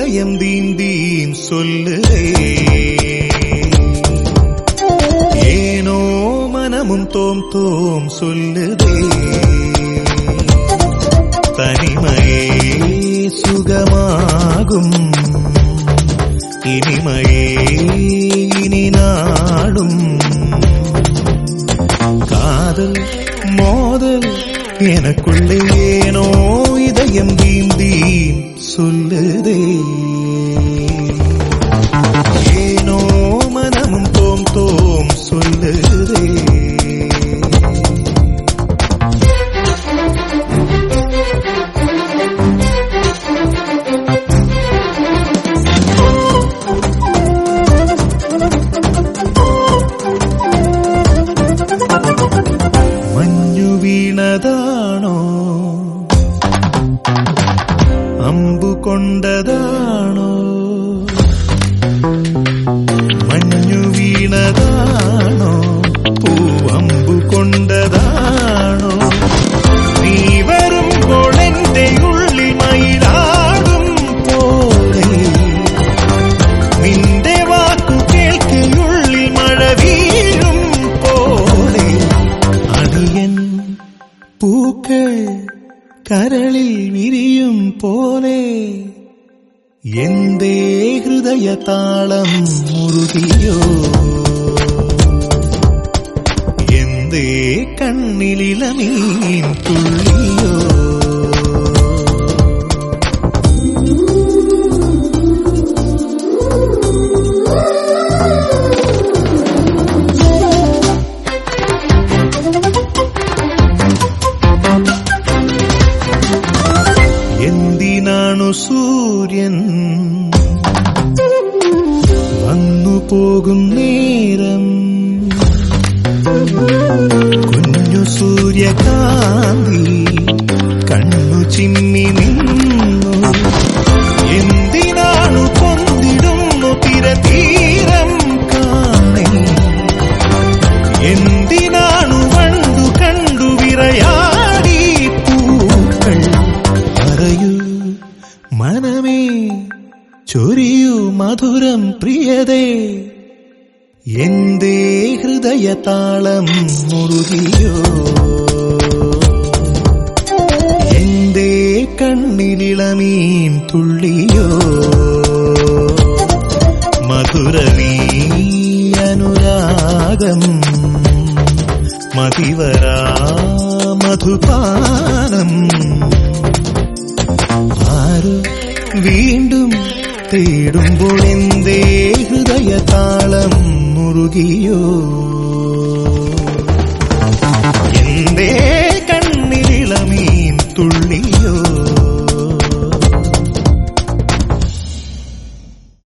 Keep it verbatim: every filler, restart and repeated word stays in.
ஹிருதயம் தீந்தீம் சொல்லுதே. ஏனோ மனமும் தோம் தோம் சொல்லுதே. தனிமையே சுகமாகும் இனிமையே இனி நாடும். காதல் மோதல் எனக்குள்ளே ஏனோ இதயம் தீந்தீம் சொல்லுதே. ஏனோ மனமும் தோம் தோம் சொல்லுதே. മഞ്ഞു വീണതാണോ അമ്പു കൊണ്ടതാണോ? മഞ്ഞു വീണതാണോ പൂവമ്പു കൊണ്ടതാണോ? നീ വരുമ്പോൾ എന്റെ ഉള്ളിൽ മയിലാടും പോലെ നിന്റെ വാക്കു കേൾക്കുള്ളിൽ മഴ വീഴും പോലെ അടിയൻ പൂക്കൾ കരളിൽ വിരിയും പോലെ എന്തേ ഹൃദയതാളം മുറുകിയോ? എന്തേ കണ്ണിലിളമീൻ തുള്ളിയോ? എന്തിനാണു സൂര്യൻ വന്നു പോകും നേരം കുഞ്ഞു സൂര്യകാന്തി കണ്ണു ചിമ്മി നിന്നു? എന്തിനാണു കൊന്നിടുന്നു തിരതീരം കാണേ? എന്തിനാണു വണ്ടു കണ്ടു വിറയാടി പൂക്കൾ? പറയൂ മനമേ ചൊരിയൂ മധുരം പ്രിയതേ. എന്തേ ഹൃദയതാളം മുറുകിയോ? എന്തേ കണ്ണിലിളമീൻ തുള്ളിയോ? മധുരമീ അനുരാഗം മതിവരാ മധുപാനം ആരു വീണ്ടും തേടുമ്പോൾ എന്തേ ഹൃദയതാളം മുറുകിയോ?